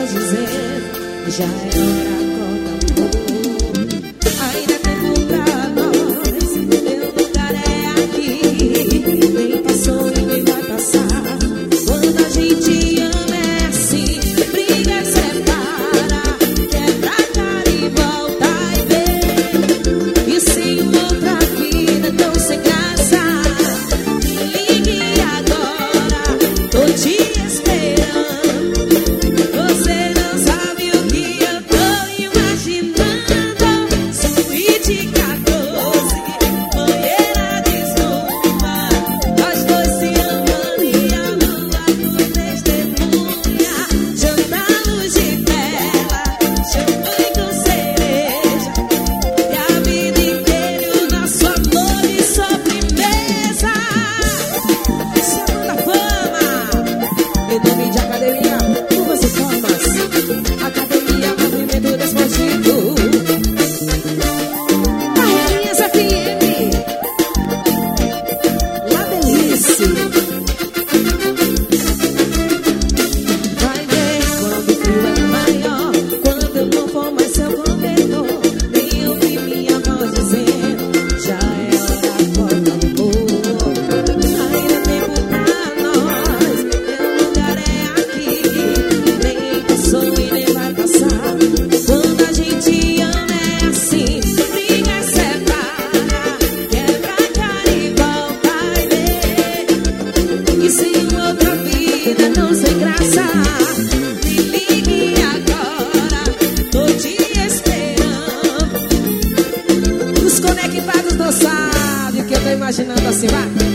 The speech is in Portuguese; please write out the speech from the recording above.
voz dizendo: já é hora, acorda, amor. Ainda é tempo pra nós, meu lugar é aqui. Nem passou e nem vai passar. Quando a gente ama é assim, briga, separa, quebra a cara e volta e vem. E sem outra vida tão sem graça, ligue agora, tô te esperando. Você não sabe o que eu tô imaginando. Suíte de 14, banheira de espuma, nós dois se amando e a lua nos testemunha. Jantar luz de vela, champanhe com cereja, e a vida inteira o nosso amor e sobremesa. Semana Fama, em nome de academia, por você formas. Academia, movimento desportivo. Barreirinhas FM, La Delícia. Vai ver quando o frio é maior, quando eu não for mais seu cobertor, nem ouvir minha voz dizendo: já é hora, acorda, amor. Ainda é tempo pra nós, meu lugar é aqui. Nem passou e nem vai passar. Quando a gente ama é assim, briga, separa, quebra a cara e volta e vem. E sem outra vida não sem graça, me ligue agora, tô te esperando. Os conectados não sabem o que eu tô imaginando assim, vai.